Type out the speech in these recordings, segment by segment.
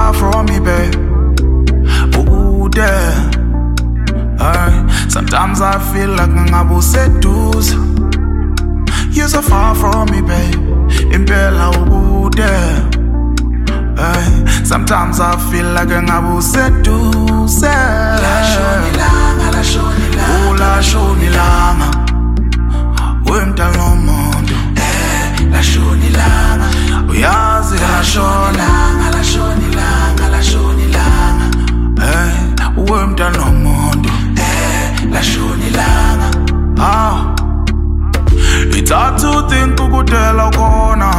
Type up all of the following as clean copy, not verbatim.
far from me, babe. Ooh, there. Sometimes I feel like ngabu seduce. You're so far from me, babe. Impela, ooh, there. Sometimes I feel like ngabu seduce. La shonilanga, la shonilanga. Ooh, la shonilanga. Wemtalo mondo. La shonilanga. Uyazi la shona. La shonilanga, la shonilanga. Wemtalo mondo. La shonilanga. It's hard to think ukudela khona.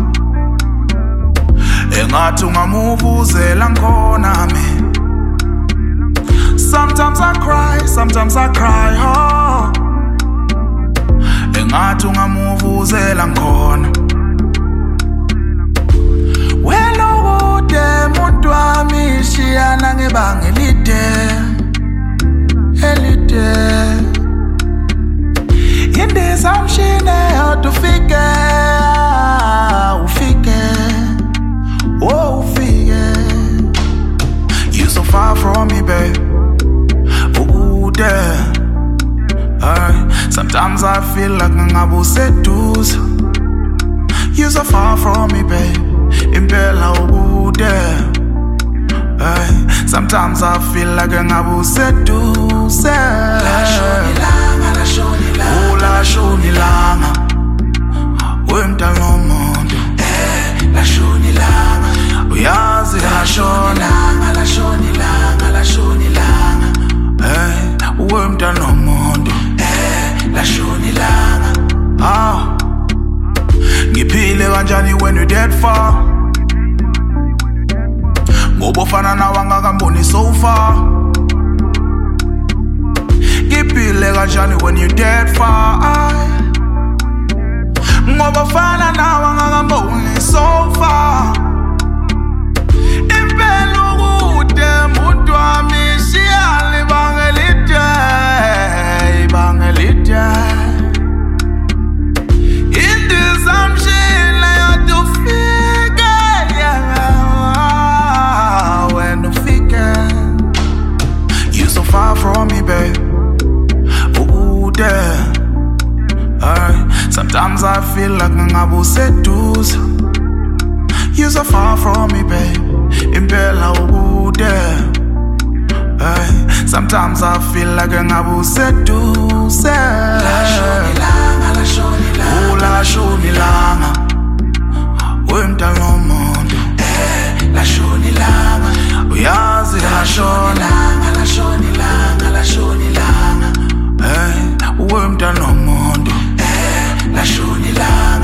Engathi ungamuvuzela khona me. Sometimes I cry, oh. Engathi ungamuvuzela khona. Welo ude muntu wami shiyana ngebanga elide. Indiza mshine otufike, ufike. You're so far from me, babe. Ooh, there. Sometimes I feel like ngabu seduce. You're so far from me, babe. Impela, ooh, there. Sometimes I feel like ngabu seduce. La shonilanga, la shonilanga. Ooh, la shonilanga. Wemtalo mondo. La shonilanga. Uyazi la shona. La shonilanga, la shonilanga. Wemtalo mondo. La shonilanga. Ngiphile kanjani when you dead far. Ngoba ufana nawe angakamboni so far. Ngiphile kanjani when you dead far. Ngoba ufana nawe angakamboni so far. Impela ukude muntu wami shiyali bangelide. Far from me, babe. Ooh, there. Sometimes I feel like ngabu seduce. You're so far from me, babe. Impela, ooh, there. Sometimes I feel like ngabu seduce. La shonilanga, la shonilanga. Ooh, la shonilanga. Wemtalo mondo. La shonilanga. Uyazi la shona. La shonilanga, la shonilanga. Wemtalo mondo. La shonilanga.